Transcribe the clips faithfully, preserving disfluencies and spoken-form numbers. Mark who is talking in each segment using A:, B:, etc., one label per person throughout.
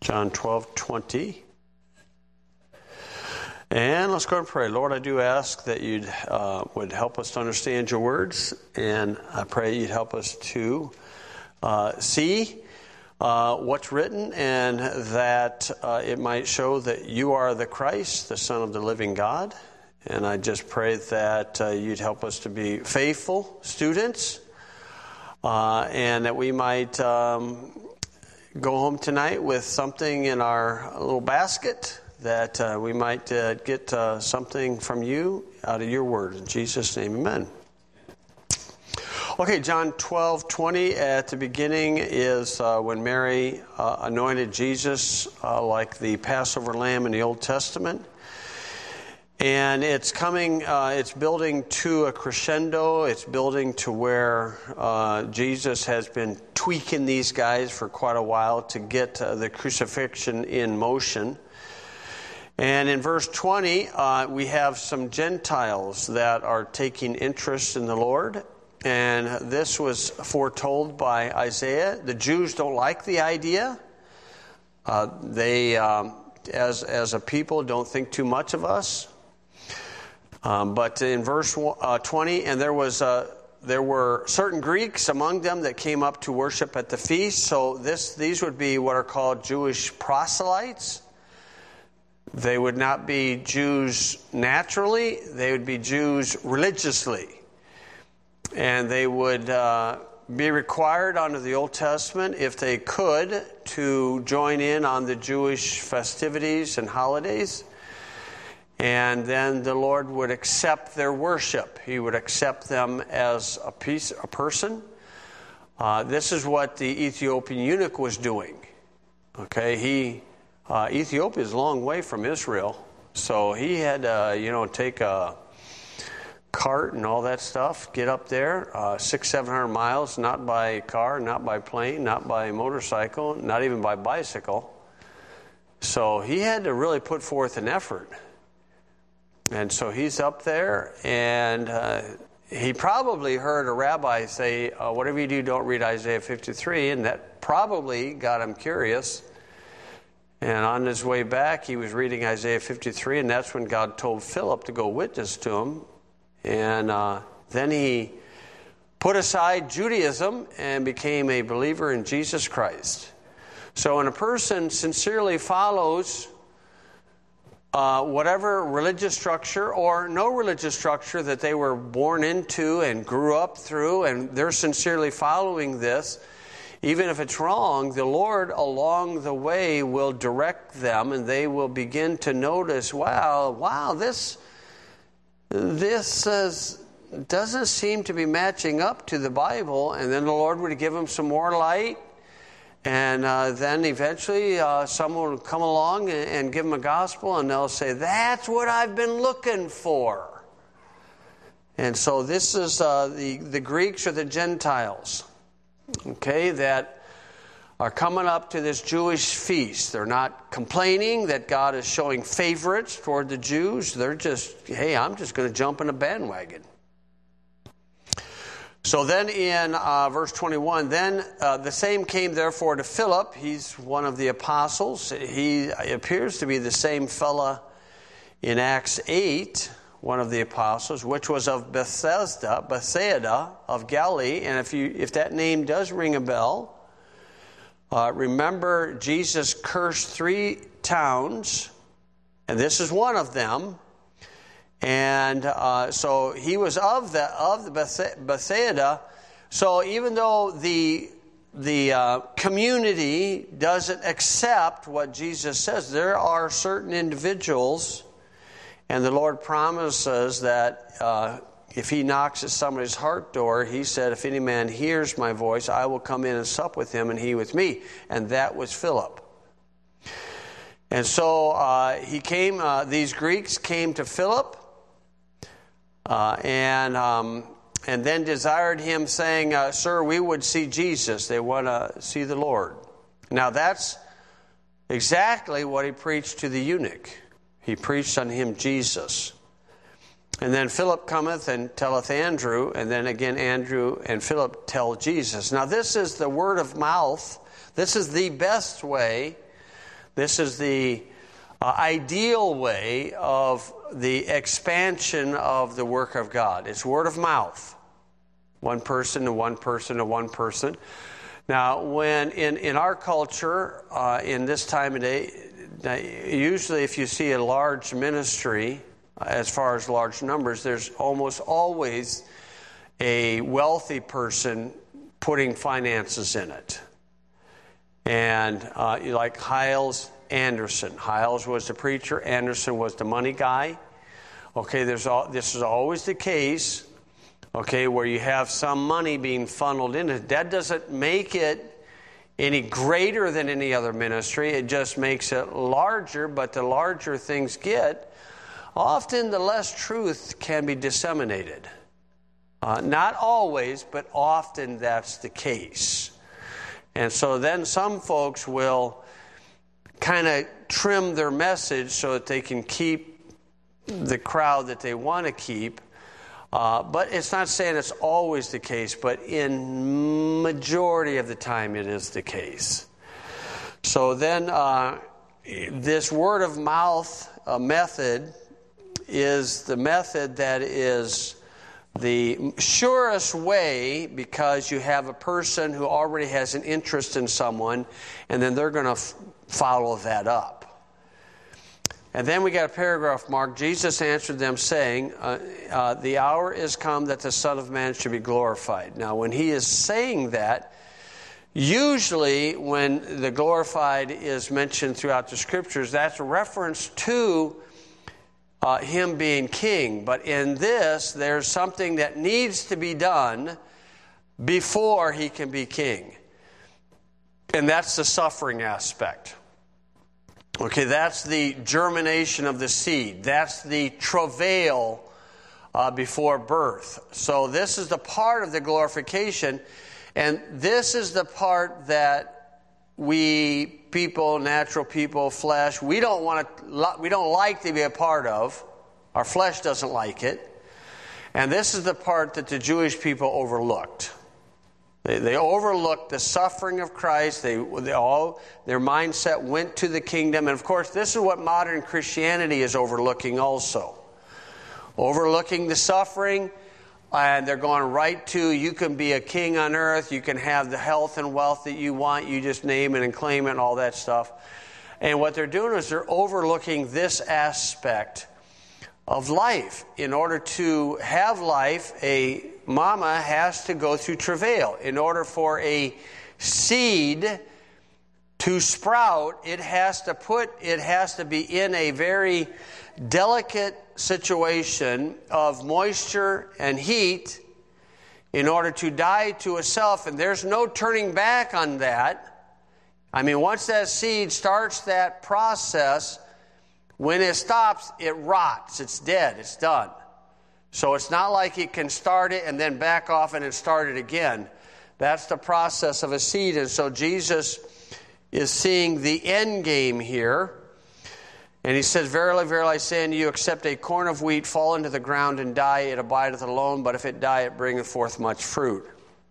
A: John twelve twenty. And let's go and pray. Lord, I do ask that you uh, would help us to understand your words, and I pray you'd help us to uh, see uh, what's written, and that uh, it might show that you are the Christ, the Son of the living God. And I just pray that uh, you'd help us to be faithful students, uh, and that we might um, go home tonight with something in our little basket, that uh, we might uh, get uh, something from you out of your word. In Jesus' name, amen. Okay, John twelve twenty at the beginning is uh, when Mary uh, anointed Jesus uh, like the Passover lamb in the Old Testament. And it's coming, uh, it's building to a crescendo. It's building to where uh, Jesus has been tweaking these guys for quite a while to get uh, the crucifixion in motion. And in verse twenty, uh, we have some Gentiles that are taking interest in the Lord. And this was foretold by Isaiah. The Jews don't like the idea. Uh, they, um, as, as a people, don't think too much of us. Um, but in verse uh, twenty, and there was uh, there were certain Greeks among them that came up to worship at the feast. So this these would be what are called Jewish proselytes. They would not be Jews naturally; they would be Jews religiously, and they would uh, be required under the Old Testament, if they could, to join in on the Jewish festivities and holidays. And then the Lord would accept their worship. He would accept them as a piece, a person. Uh, this is what the Ethiopian eunuch was doing. Okay, he uh, Ethiopia is a long way from Israel, so he had to, you know, take a cart and all that stuff, get up there, uh, six, seven hundred miles, not by car, not by plane, not by motorcycle, not even by bicycle. So he had to really put forth an effort. And so he's up there, and uh, he probably heard a rabbi say, uh, whatever you do, don't read Isaiah fifty-three, and that probably got him curious. And on his way back, he was reading Isaiah fifty-three, and that's when God told Philip to go witness to him. And uh, then he put aside Judaism and became a believer in Jesus Christ. So when a person sincerely follows Uh, whatever religious structure or no religious structure that they were born into and grew up through, and they're sincerely following this, even if it's wrong, the Lord along the way will direct them, and they will begin to notice, wow, wow, this this is, doesn't seem to be matching up to the Bible. And then the Lord would give them some more light. And uh, then eventually uh, someone will come along and, and give them a gospel, and they'll say, that's what I've been looking for. And so this is uh, the, the Greeks or the Gentiles, okay, that are coming up to this Jewish feast. They're not complaining that God is showing favorites toward the Jews. They're just, hey, I'm just going to jump in a bandwagon. So then in uh, verse twenty-one, then uh, the same came therefore to Philip. He's one of the apostles. He appears to be the same fella in Acts eight, one of the apostles, which was of Bethesda, Bethsaida of Galilee. And if you if that name does ring a bell, uh, remember Jesus cursed three towns, and this is one of them. And uh, so he was of the of the Bethsaida. So even though the the uh, community doesn't accept what Jesus says, there are certain individuals, and the Lord promises that uh, if he knocks at somebody's heart door, he said, if any man hears my voice, I will come in and sup with him and he with me. And that was Philip. And so uh, he came. Uh, these Greeks came to Philip. Uh, and um, and then desired him, saying, uh, Sir, we would see Jesus. They want to see the Lord. Now that's exactly what he preached to the eunuch. He preached on him Jesus. And then Philip cometh and telleth Andrew, and then again Andrew and Philip tell Jesus. Now this is the word of mouth. This is the best way This is the uh, ideal way of the expansion of the work of God. It's word of mouth. One person to one person to one person. Now, when in, in our culture, uh, in this time of day, usually if you see a large ministry, as far as large numbers, there's almost always a wealthy person putting finances in it. And uh, like Hyles Anderson. Hyles was the preacher. Anderson was the money guy. Okay, there's all, this is always the case, okay, where you have some money being funneled in it. That doesn't make it any greater than any other ministry. It just makes it larger, but the larger things get, often the less truth can be disseminated. Uh, not always, but often that's the case. And so then some folks will kind of trim their message so that they can keep the crowd that they want to keep. Uh, but it's not saying it's always the case, but in majority of the time it is the case. So then uh, this word of mouth uh, method is the method that is the surest way, because you have a person who already has an interest in someone, and then they're going to f- follow that up. And then we got a paragraph mark. Jesus answered them saying, uh, uh, the hour is come that the Son of Man should be glorified. Now, when he is saying that, usually when the glorified is mentioned throughout the Scriptures, that's a reference to uh, him being king. But in this, there's something that needs to be done before he can be king. And that's the suffering aspect. Okay, that's the germination of the seed. That's the travail uh, before birth. So this is the part of the glorification, and this is the part that we people, natural people, flesh, we don't want to, we don't like to be a part of. Our flesh doesn't like it, and this is the part that the Jewish people overlooked. They, they overlooked the suffering of Christ. They, they all their mindset went to the kingdom. And of course, this is what modern Christianity is overlooking also. Overlooking the suffering, and they're going right to, you can be a king on earth, you can have the health and wealth that you want, you just name it and claim it and all that stuff. And what they're doing is they're overlooking this aspect of life. In order to have life, a mama has to go through travail. In order for a seed to sprout, it has to put, it has to be in a very delicate situation of moisture and heat in order to die to itself. And there's no turning back on that. I mean, once that seed starts that process, when it stops, it rots. It's dead. It's done. So it's not like it can start it and then back off and then start it again. That's the process of a seed. And so Jesus is seeing the end game here. And he says, verily, verily, I say unto you, except a corn of wheat fall into the ground and die, it abideth alone. But if it die, it bringeth forth much fruit.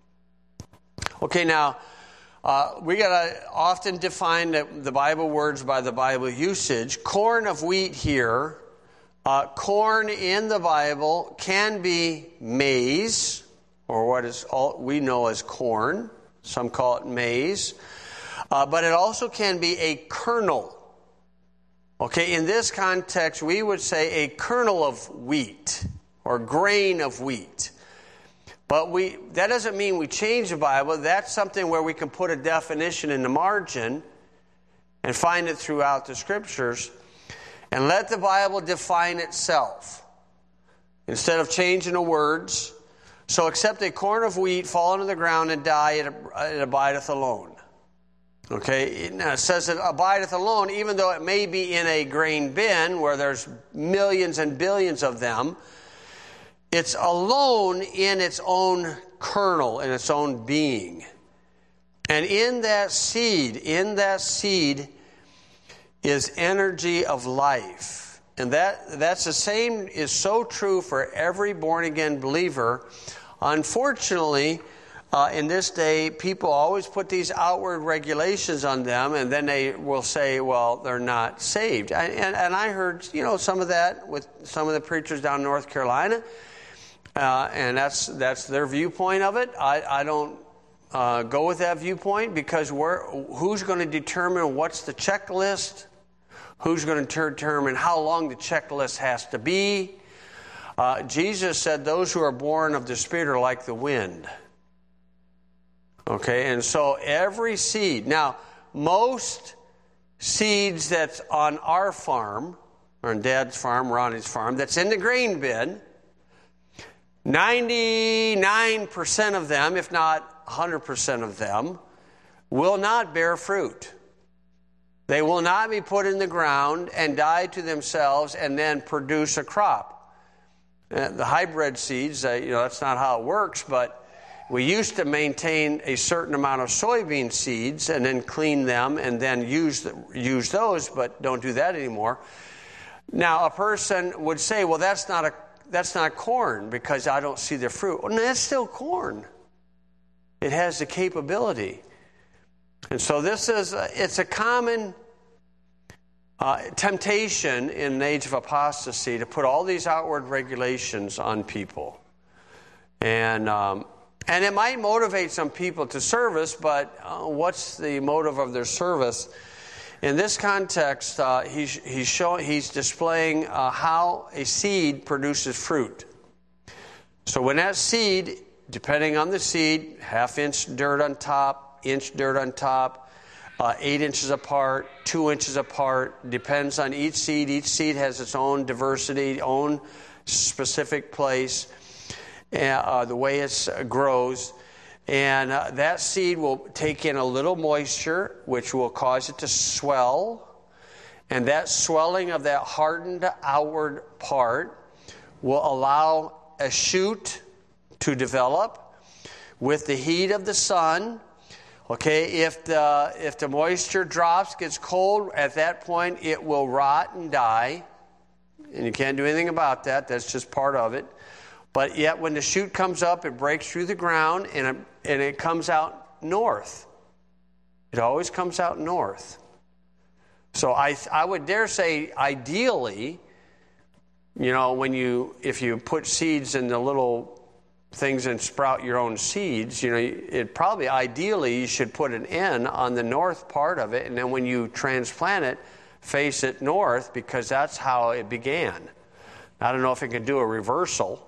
A: Okay, now, Uh, we got to often define the, the Bible words by the Bible usage. Corn of wheat here, uh, corn in the Bible can be maize, or what is all we know as corn. Some call it maize. Uh, but it also can be a kernel. Okay, in this context, we would say a kernel of wheat, or grain of wheat. But we that doesn't mean we change the Bible. That's something where we can put a definition in the margin and find it throughout the Scriptures and let the Bible define itself instead of changing the words. So except a corn of wheat fall into the ground and die, it, it abideth alone. Okay, it says it abideth alone, even though it may be in a grain bin where there's millions and billions of them. It's alone in its own kernel, in its own being. And in that seed, in that seed is energy of life. And that that's the same, is so true for every born-again believer. Unfortunately, uh, in this day, people always put these outward regulations on them, and then they will say, well, they're not saved. I, and, and I heard, you know, some of that with some of the preachers down in North Carolina, uh, and that's that's their viewpoint of it. I, I don't uh, go with that viewpoint, because we're, who's going to determine what's the checklist? Who's going to determine how long the checklist has to be? Uh, Jesus said those who are born of the Spirit are like the wind. Okay, and so every seed. Now, most seeds that's on our farm, or on Dad's farm, Ronnie's farm, that's in the grain bin, ninety-nine percent of them, if not one hundred percent of them, will not bear fruit. They will not be put in the ground and die to themselves and then produce a crop. Uh, the hybrid seeds, uh, you know, that's not how it works, but we used to maintain a certain amount of soybean seeds and then clean them and then use the, use those, but don't do that anymore. Now, a person would say, well, that's not a that's not corn because I don't see the fruit. Well, no, it's still corn. It has the capability. And so this is, a, it's a common uh, temptation in the age of apostasy to put all these outward regulations on people. And um, and it might motivate some people to service, but uh, what's the motive of their service? In this context, uh, he's he's showing he's displaying uh, how a seed produces fruit. So when that seed, depending on the seed, half inch dirt on top, inch dirt on top, uh, eight inches apart, two inches apart, depends on each seed. Each seed has its own diversity, own specific place, uh, the way it grows. And uh, that seed will take in a little moisture, which will cause it to swell. And that swelling of that hardened outward part will allow a shoot to develop with the heat of the sun. Okay, if the if the moisture drops, gets cold, at that point it will rot and die. And you can't do anything about that. That's just part of it. But yet when the shoot comes up, it breaks through the ground and it, and it comes out north. It always comes out north. So I I would dare say ideally, you know, when you if you put seeds in the little things and sprout your own seeds, you know, it probably ideally you should put an N on the north part of it, and then when you transplant it, face it north, because that's how it began. I don't know if it can do a reversal,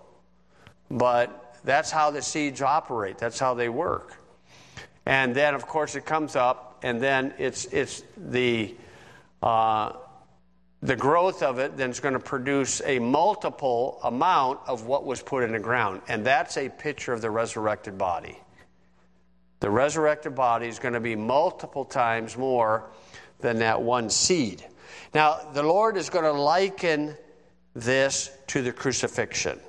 A: but that's how the seeds operate. That's how they work. And then, of course, it comes up, and then it's it's the uh, the growth of it then is going to produce a multiple amount of what was put in the ground. And that's a picture of the resurrected body. The resurrected body is going to be multiple times more than that one seed. Now, the Lord is going to liken this to the crucifixion.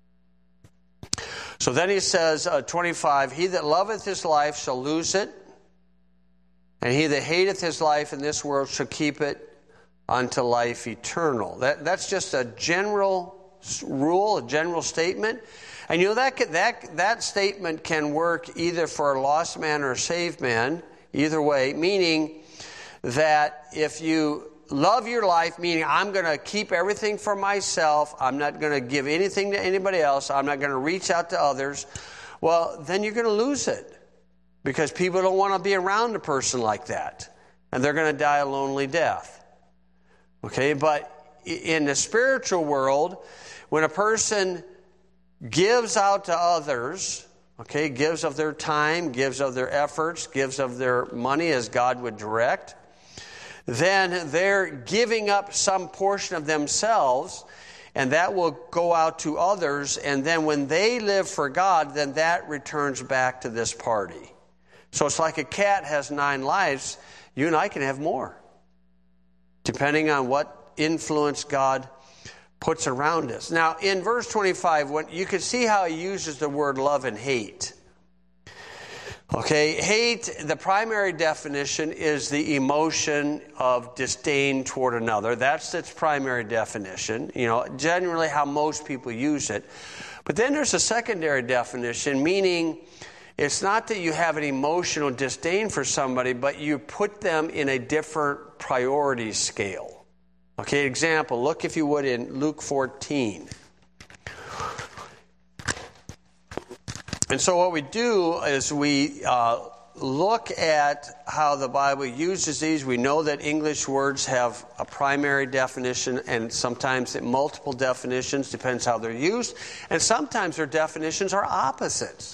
A: So then he says, uh, twenty-five, he that loveth his life shall lose it, and he that hateth his life in this world shall keep it unto life eternal. That, that's just a general rule, a general statement. And you know, that, that, that statement can work either for a lost man or a saved man, either way, meaning that if you love your life, meaning I'm going to keep everything for myself, I'm not going to give anything to anybody else, I'm not going to reach out to others, well, then you're going to lose it. Because people don't want to be around a person like that. And they're going to die a lonely death. Okay, but in the spiritual world, when a person gives out to others, okay, gives of their time, gives of their efforts, gives of their money as God would direct, then they're giving up some portion of themselves, and that will go out to others, and then when they live for God, then that returns back to this party. So it's like a cat has nine lives, you and I can have more, depending on what influence God puts around us. Now, in verse twenty-five, when, you can see how he uses the word love and hate. Okay, hate, the primary definition is the emotion of disdain toward another. That's its primary definition, you know, generally how most people use it. But then there's a secondary definition, meaning it's not that you have an emotional disdain for somebody, but you put them in a different priority scale. Okay, example, look if you would in Luke fourteen. And so what we do is we uh, look at how the Bible uses these. We know that English words have a primary definition and sometimes multiple definitions, depends how they're used. And sometimes their definitions are opposites.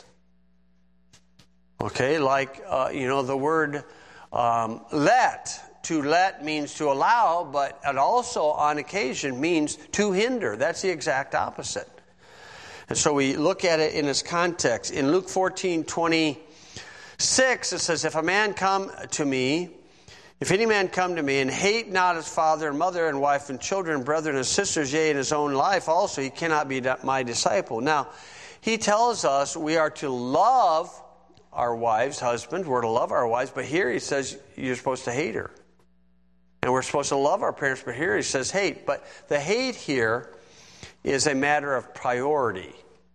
A: Okay, like, uh, you know, the word um, let. To let means to allow, but it also on occasion means to hinder. That's the exact opposite. And so we look at it in its context. In Luke fourteen twenty-six, it says, If a man come to me, if any man come to me and hate not his father and mother and wife and children, brethren and sisters, yea, in his own life also, he cannot be my disciple. Now, he tells us we are to love our wives, husbands, we're to love our wives, but here he says you're supposed to hate her. And we're supposed to love our parents, but here he says hate. But the hate here is a matter of priority.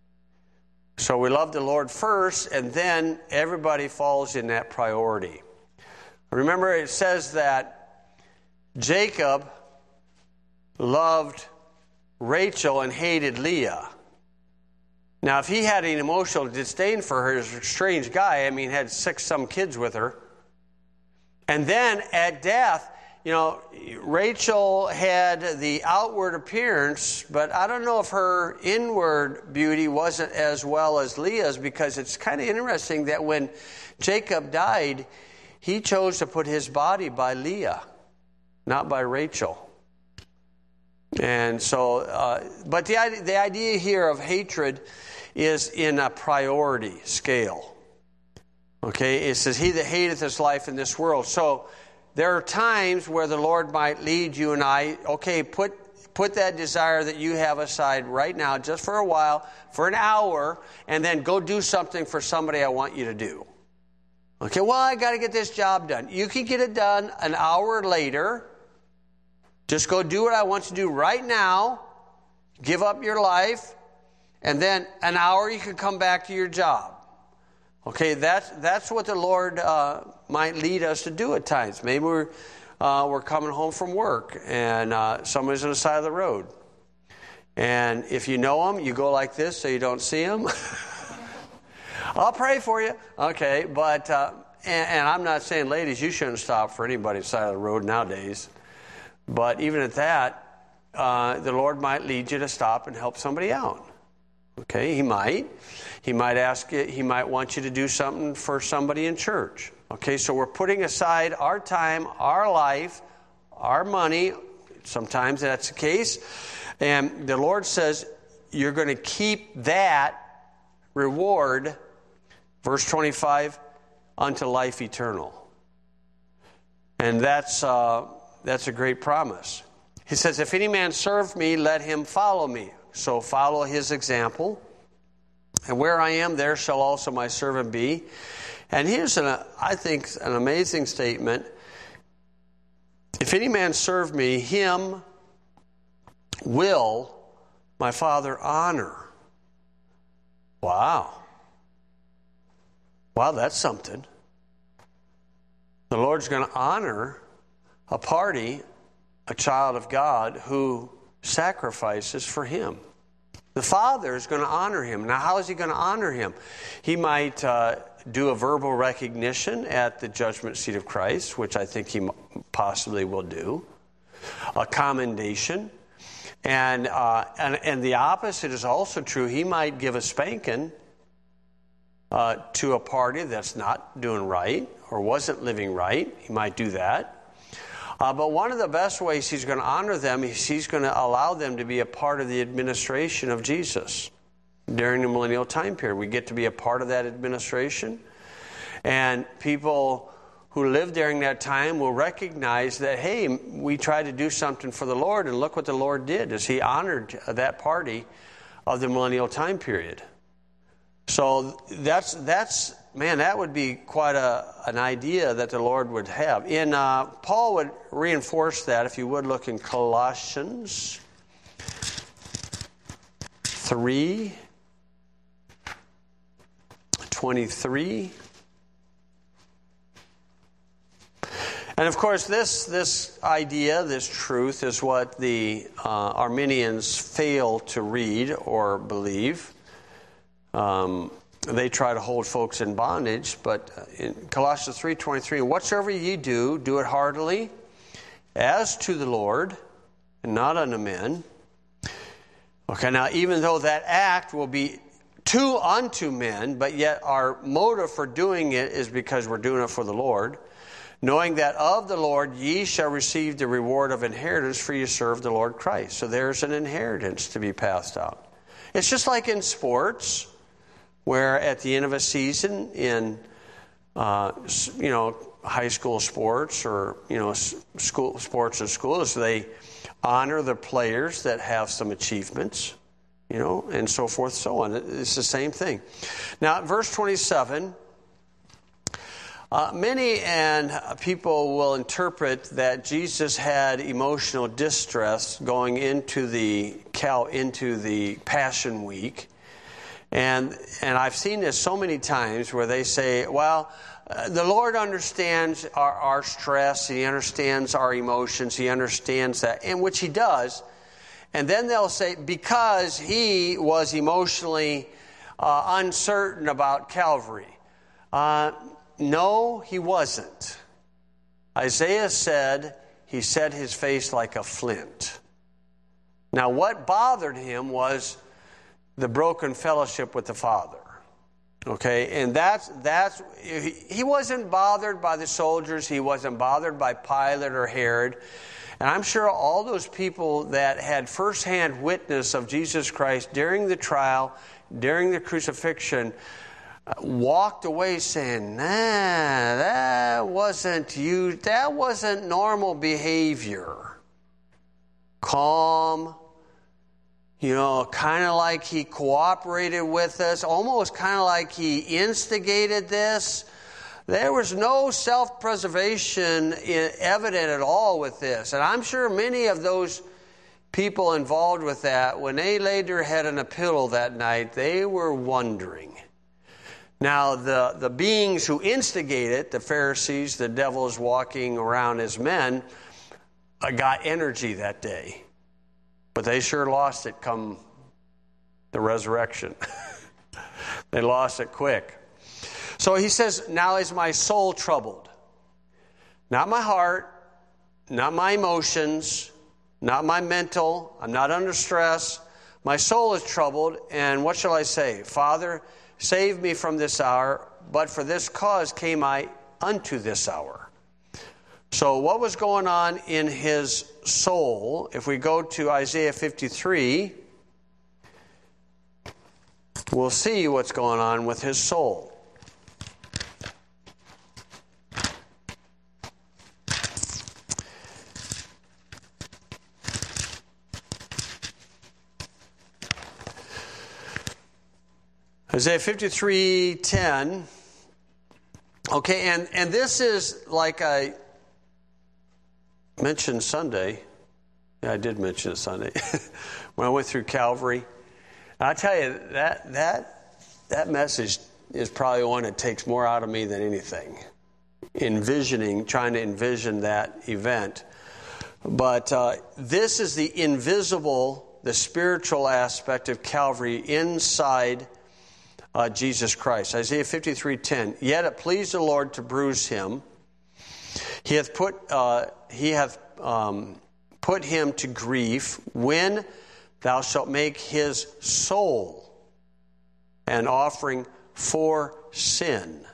A: So we love the Lord first, and then everybody falls in that priority. Remember, it says that Jacob loved Rachel and hated Leah. Now, if he had an emotional disdain for her, he's a strange guy. I mean, had six some kids with her. And then at death, you know, Rachel had the outward appearance, but I don't know if her inward beauty wasn't as well as Leah's, because it's kind of interesting that when Jacob died, he chose to put his body by Leah, not by Rachel. And so, uh, but the, the idea here of hatred is in a priority scale. Okay, it says, he that hateth his life in this world. So, there are times where the Lord might lead you and I, okay, put put that desire that you have aside right now, just for a while, for an hour, and then go do something for somebody I want you to do. Okay, well, I got to get this job done. You can get it done an hour later. Just go do what I want you to do right now. Give up your life, and then an hour you can come back to your job. Okay, that's that's what the Lord uh, might lead us to do at times. Maybe we're uh, we're coming home from work and uh, somebody's on the side of the road, and if you know them, you go like this so you don't see them. I'll pray for you. Okay, but uh, and, and I'm not saying, ladies, you shouldn't stop for anybody on the side of the road nowadays. But even at that, uh, the Lord might lead you to stop and help somebody out. Okay, he might. He might ask you, he might want you to do something for somebody in church. Okay, so we're putting aside our time, our life, our money. Sometimes that's the case. And the Lord says you're going to keep that reward, verse twenty-five, unto life eternal. And that's uh, that's a great promise. He says, if any man serve me, let him follow me. So follow his example. And where I am, there shall also my servant be. And here's, an, I think, an amazing statement. If any man serve me, him will my Father honor. Wow. Wow, that's something. The Lord's going to honor a party, a child of God, who sacrifices for him. The Father is going to honor him. Now, how is he going to honor him? He might uh, do a verbal recognition at the judgment seat of Christ, which I think he possibly will do. A commendation. And, uh, and, and the opposite is also true. He might give a spanking uh, to a party that's not doing right or wasn't living right. He might do that. Uh, but one of the best ways he's going to honor them is he's going to allow them to be a part of the administration of Jesus during the millennial time period. We get to be a part of that administration. And people who live during that time will recognize that, hey, we tried to do something for the Lord, and look what the Lord did, as he honored that party of the millennial time period. So that's, that's man, that would be quite a, an idea that the Lord would have. In uh, Paul would reinforce that, if you would look in Colossians three twenty-three. And of course, this this idea, this truth, is what the uh, Arminians fail to read or believe. Um, they try to hold folks in bondage, but in Colossians three twenty-three, whatsoever ye do, do it heartily, as to the Lord, and not unto men. Okay, now even though that act will be to unto men, but yet our motive for doing it is because we're doing it for the Lord, knowing that of the Lord ye shall receive the reward of inheritance, for you serve the Lord Christ. So there's an inheritance to be passed out. It's just like in sports, where at the end of a season in uh, you know high school sports or you know school sports in schools, they honor the players that have some achievements, you know, and so forth, so on. It's the same thing. Now, verse twenty-seven. Uh, many and people will interpret that Jesus had emotional distress going into the Cal into the Passion Week, and and I've seen this so many times where they say, "Well, uh, the Lord understands our, our stress. He understands our emotions. He understands that," and which He does. And then they'll say, because He was emotionally uh, uncertain about Calvary. Uh, No, He wasn't. Isaiah said He set His face like a flint. Now, what bothered Him was the broken fellowship with the Father. Okay, and that's, that's, He wasn't bothered by the soldiers. He wasn't bothered by Pilate or Herod. And I'm sure all those people that had firsthand witness of Jesus Christ during the trial, during the crucifixion, walked away saying, nah, that wasn't you, that wasn't normal behavior. Calm, you know, kind of like He cooperated with us, almost kind of like He instigated this. There was no self-preservation evident at all with this. And I'm sure many of those people involved with that, when they laid their head on a pillow that night, they were wondering. Now, the, the beings who instigated, the Pharisees, the devils walking around as men, uh, got energy that day. But they sure lost it come the resurrection. They lost it quick. So He says, now is my soul troubled. Not my heart, not my emotions, not my mental. I'm not under stress. My soul is troubled, and what shall I say? Father, save me from this hour, but for this cause came I unto this hour. So what was going on in his soul? If we go to Isaiah fifty-three, we'll see what's going on with his soul. Isaiah fifty-three ten. Okay, and, and this is like I mentioned Sunday. Yeah, I did mention it Sunday. When I went through Calvary. And I tell you, that that that message is probably one that takes more out of me than anything. Envisioning, trying to envision that event. But uh, this is the invisible, the spiritual aspect of Calvary inside Uh, Jesus Christ. Isaiah fifty-three ten. Yet it pleased the Lord to bruise him. He hath put uh, he hath um, put him to grief when thou shalt make his soul an offering for sin.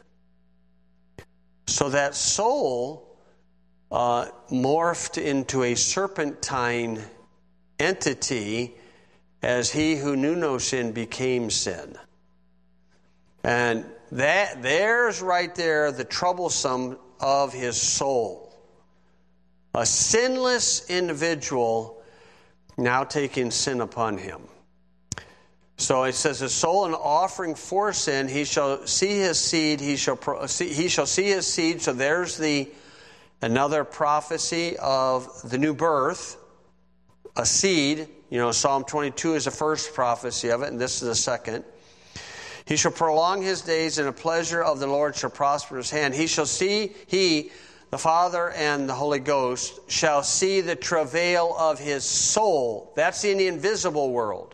A: So that soul uh, morphed into a serpentine entity as he who knew no sin became sin. And that there's right there the troublesome of his soul. A sinless individual now taking sin upon him. So it says, his soul an offering for sin, he shall see his seed, he shall pro- see, he shall see his seed. So there's the another prophecy of the new birth, a seed. You know, Psalm twenty-two is the first prophecy of it, and this is the second. He shall prolong his days, and the pleasure of the Lord shall prosper his hand. He shall see, he, the Father and the Holy Ghost, shall see the travail of his soul. That's in the invisible world.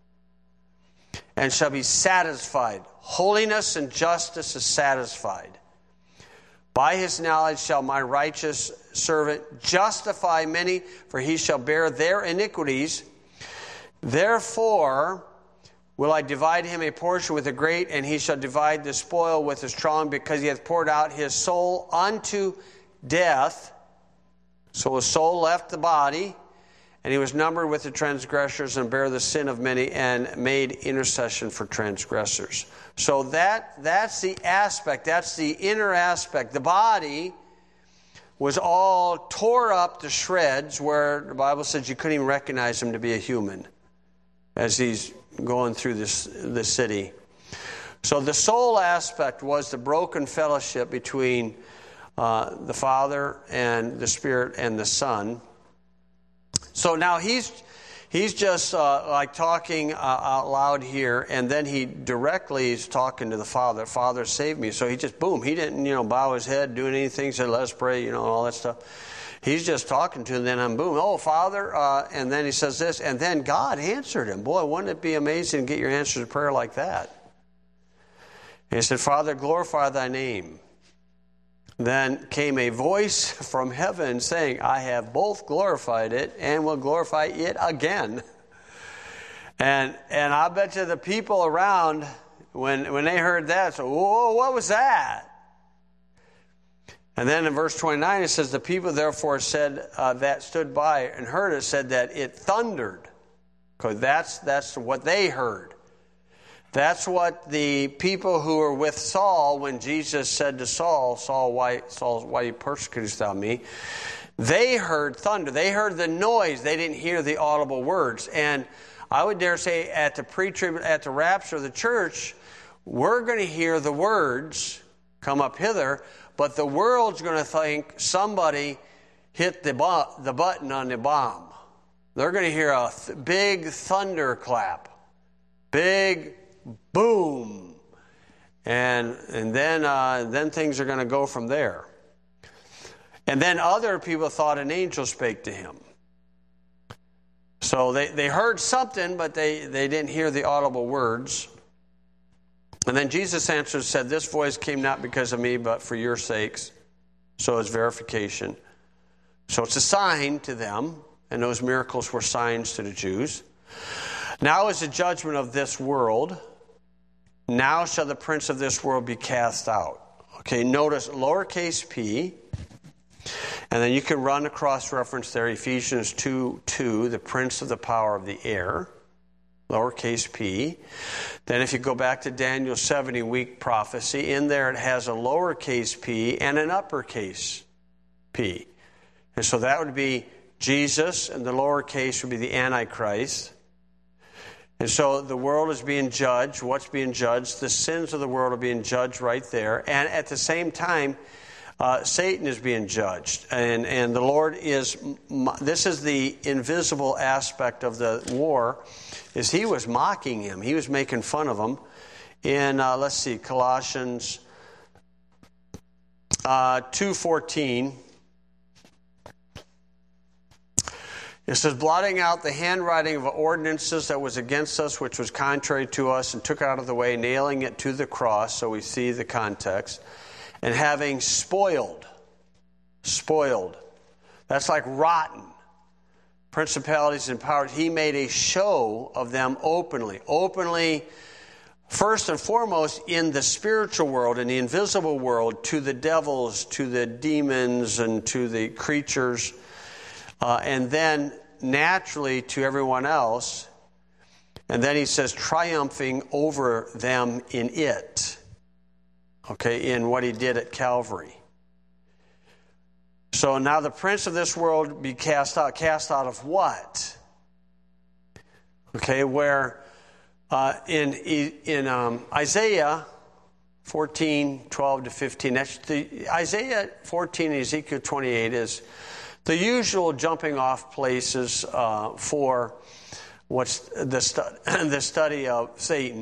A: And shall be satisfied. Holiness and justice is satisfied. By his knowledge shall my righteous servant justify many, for he shall bear their iniquities. Therefore will I divide him a portion with the great, and he shall divide the spoil with the strong, because he hath poured out his soul unto death. So his soul left the body, and he was numbered with the transgressors, and bare the sin of many, and made intercession for transgressors. So that that's the aspect, that's the inner aspect. The body was all tore up to shreds, where the Bible says you couldn't even recognize him to be a human as he's going through this the city. So the soul aspect was the broken fellowship between uh, the Father and the Spirit and the Son. So now he's he's just uh, like talking uh, out loud here, and then he directly is talking to the Father. Father, save me. So he just, boom, he didn't, you know, bow his head, doing anything, said, let's pray, you know, all that stuff. He's just talking to him, then I'm boom, oh, Father, uh, and then he says this, and then God answered him. Boy, wouldn't it be amazing to get your answer to prayer like that? And he said, Father, glorify thy name. Then came a voice from heaven saying, I have both glorified it and will glorify it again. And and I bet you the people around, when, when they heard that, so, whoa, what was that? And then in verse twenty-nine it says, the people therefore said uh, that stood by and heard it, said that it thundered. Because that's, that's what they heard. That's what the people who were with Saul, when Jesus said to Saul, Saul, why, Saul, why persecutest thou me? They heard thunder. They heard the noise. They didn't hear the audible words. And I would dare say at the pre-trib, at the rapture of the church, we're going to hear the words come up hither, but the world's going to think somebody hit the, bu- the button on the bomb. They're going to hear a th- big thunderclap. Big boom. And and then uh, then things are going to go from there. And then other people thought an angel spake to him. So they, they heard something, but they, they didn't hear the audible words. And then Jesus answered and said, this voice came not because of me, but for your sakes. So it's verification. So it's a sign to them, and those miracles were signs to the Jews. Now is the judgment of this world. Now shall the prince of this world be cast out. Okay, notice lowercase p. And then you can run a cross-reference there, Ephesians two two, the prince of the power of the air, lowercase p. Then if you go back to Daniel's seventy-week prophecy, in there it has a lowercase p and an uppercase p. And so that would be Jesus, and the lowercase would be the Antichrist. And so the world is being judged. What's being judged? The sins of the world are being judged right there. And at the same time, uh, Satan is being judged. And, and the Lord is, this is the invisible aspect of the war, is he was mocking him. He was making fun of him. In, uh, let's see, Colossians uh, two fourteen. It says, blotting out the handwriting of ordinances that was against us, which was contrary to us, and took it out of the way, nailing it to the cross, so we see the context, and having spoiled, spoiled, that's like rotten, principalities and powers, he made a show of them openly, openly, first and foremost, in the spiritual world, in the invisible world, to the devils, to the demons, and to the creatures, Uh, and then naturally to everyone else. And then he says, triumphing over them in it. Okay, in what he did at Calvary. So now the prince of this world be cast out. Cast out of what? Okay, where uh, in in um, Isaiah fourteen, twelve to fifteen, that's the, Isaiah fourteen and Ezekiel twenty-eight is the usual jumping off places uh, for what's the, stu- the study of Satan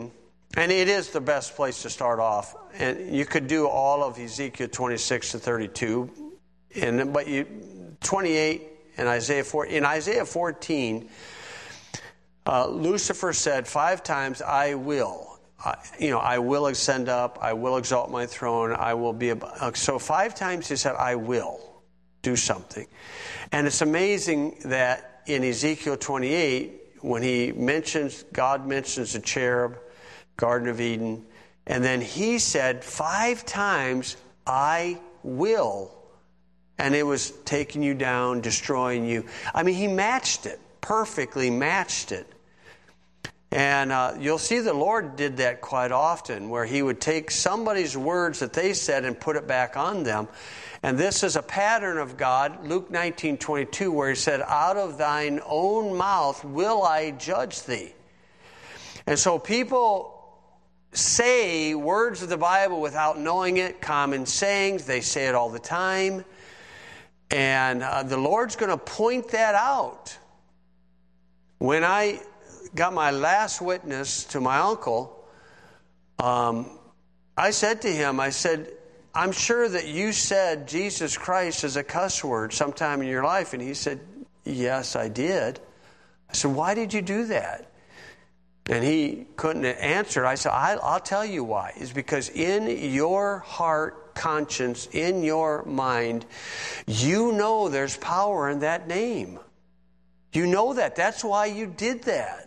A: And it is the best place to start off. And you could do all of Ezekiel twenty-six to thirty-two, and but you twenty-eight and Isaiah four. In Isaiah fourteen, uh, Lucifer said five times, "I will." Uh, you know, I will ascend up. I will exalt my throne. I will be. A, so five times he said, "I will do something," and it's amazing that in Ezekiel twenty-eight, when he mentions God mentions the cherub, Garden of Eden, and then he said five times, "I will," and it was taking you down, destroying you. I mean, he matched it, perfectly matched it. And uh, you'll see the Lord did that quite often, where he would take somebody's words that they said and put it back on them. And this is a pattern of God, Luke nineteen twenty-two, where he said, "Out of thine own mouth will I judge thee." And so people say words of the Bible without knowing it, common sayings, they say it all the time. And uh, the Lord's going to point that out. When I got my last witness to my uncle, um, I said to him, I said, "I'm sure that you said Jesus Christ is a cuss word sometime in your life." And he said, "Yes, I did." I said, "Why did you do that?" And he couldn't answer. I said, I, I'll tell you why. It's because in your heart, conscience, in your mind, you know there's power in that name. You know that. That's why you did that.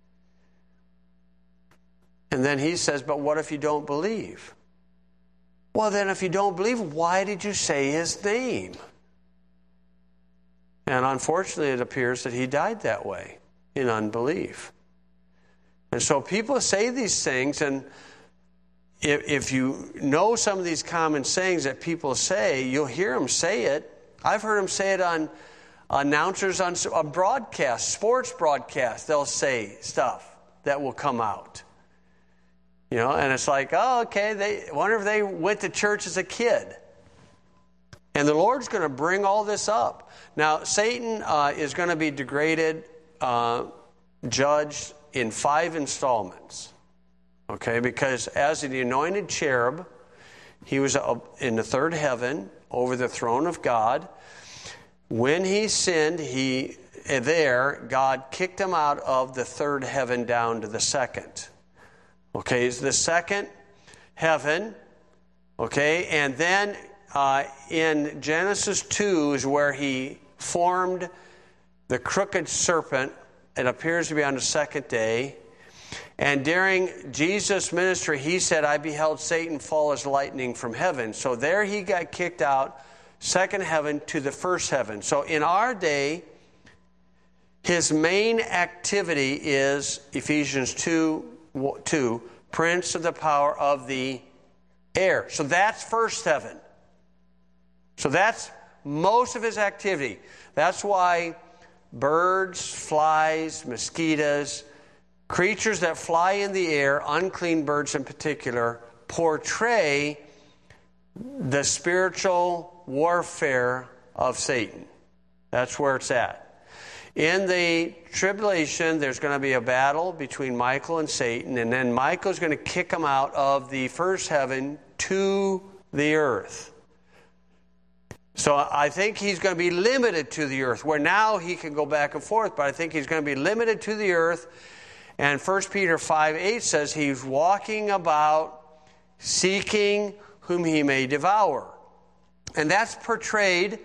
A: And then he says, "But what if you don't believe?" Well, then if you don't believe, why did you say his name? And unfortunately, it appears that he died that way, in unbelief. And so people say these things, and if, if you know some of these common sayings that people say, you'll hear them say it. I've heard them say it on announcers on, on broadcasts, sports broadcasts. They'll say stuff that will come out. You know, and it's like, oh, okay, they wonder if they went to church as a kid. And the Lord's going to bring all this up. Now, Satan uh, is going to be degraded, uh, judged in five installments. Okay, because as the anointed cherub, he was in the third heaven over the throne of God. When he sinned, he there, God kicked him out of the third heaven down to the second. Okay, it's the second heaven. Okay, and then uh, in Genesis two is where he formed the crooked serpent. It appears to be on the second day. And during Jesus' ministry, he said, "I beheld Satan fall as lightning from heaven." So there he got kicked out, second heaven to the first heaven. So in our day, his main activity is Ephesians two, two, prince of the power of the air. So that's first heaven. So that's most of his activity. That's why birds, flies, mosquitoes, creatures that fly in the air, unclean birds in particular, portray the spiritual warfare of Satan. That's where it's at. In the tribulation, there's going to be a battle between Michael and Satan, and then Michael's going to kick him out of the first heaven to the earth. So I think he's going to be limited to the earth, where now he can go back and forth, but I think he's going to be limited to the earth. And First Peter five eight says he's walking about seeking whom he may devour. And that's portrayed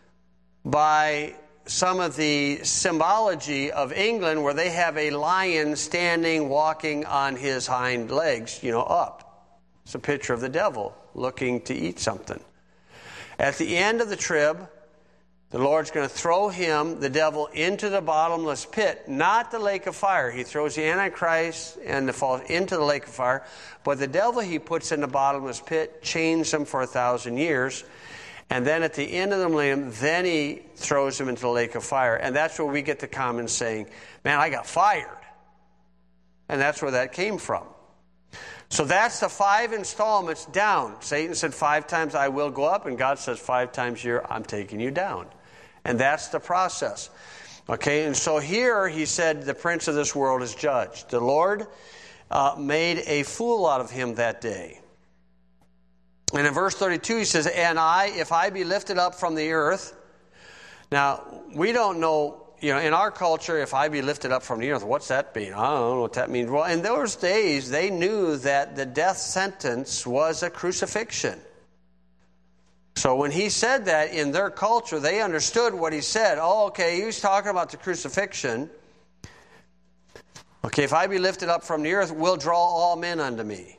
A: by some of the symbology of England, where they have a lion standing, walking on his hind legs, you know, up. It's a picture of the devil looking to eat something. At the end of the trib, the Lord's going to throw him, the devil, into the bottomless pit, not the lake of fire. He throws the Antichrist and the false into the lake of fire, but the devil he puts in the bottomless pit, chains him for a thousand years, and then at the end of the millennium, then he throws him into the lake of fire. And that's where we get the common saying, "Man, I got fired." And that's where that came from. So that's the five installments down. Satan said five times, "I will go up," and God says five times, "You're, I'm taking you down." And that's the process. Okay, and so here he said the prince of this world is judged. The Lord uh, made a fool out of him that day. And in verse thirty-two he says, and I, if I be lifted up from the earth. Now, we don't know, you know, in our culture, if I be lifted up from the earth, what's that mean? I don't know what that means. Well, in those days, they knew that the death sentence was a crucifixion. So when he said that in their culture, they understood what he said. Oh, okay, he was talking about the crucifixion. Okay, if I be lifted up from the earth, will draw all men unto me.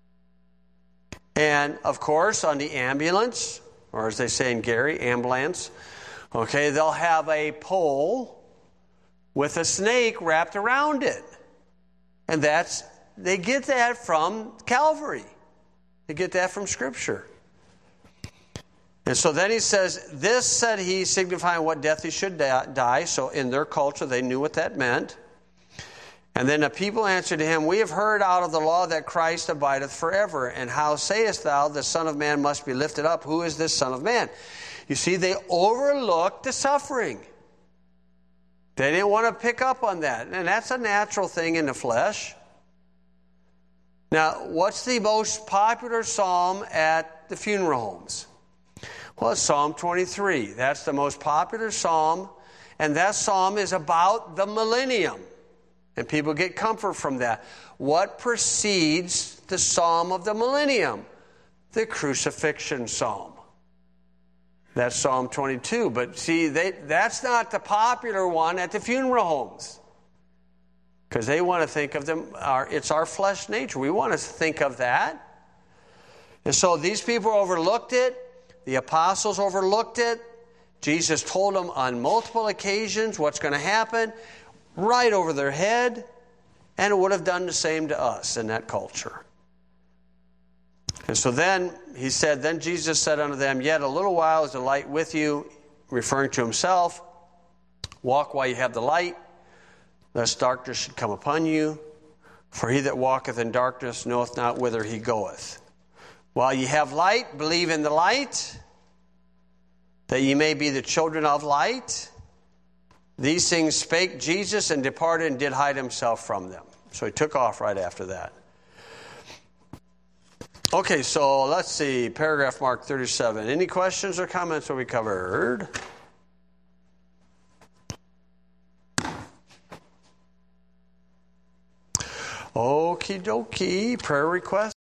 A: And, of course, on the ambulance, or as they say in Gary, ambulance, okay, they'll have a pole with a snake wrapped around it. And that's, they get that from Calvary. They get that from Scripture. And so then he says, this said he, signifying what death he should die. So in their culture, they knew what that meant. And then the people answered to him, we have heard out of the law that Christ abideth forever. And how sayest thou, the Son of Man must be lifted up? Who is this Son of Man? You see, they overlooked the suffering. They didn't want to pick up on that. And that's a natural thing in the flesh. Now, what's the most popular psalm at the funeral homes? Well, it's Psalm twenty-three. That's the most popular psalm. And that psalm is about the millennium. And people get comfort from that. What precedes the psalm of the millennium? The crucifixion psalm. That's Psalm twenty-two. But see, they, that's not the popular one at the funeral homes. Because they want to think of them, our, it's our flesh nature. We want to think of that. And so these people overlooked it. The apostles overlooked it. Jesus told them on multiple occasions what's going to happen, right over their head, and it would have done the same to us in that culture. And so then he said, then Jesus said unto them, yet a little while is the light with you, referring to himself. Walk while you have the light, lest darkness should come upon you. For he that walketh in darkness knoweth not whither he goeth. While ye have light, believe in the light, that ye may be the children of light. These things spake Jesus, and departed and did hide himself from them. So he took off right after that. Okay, so let's see, paragraph mark thirty-seven. Any questions or comments that we covered? Okie dokie, prayer request.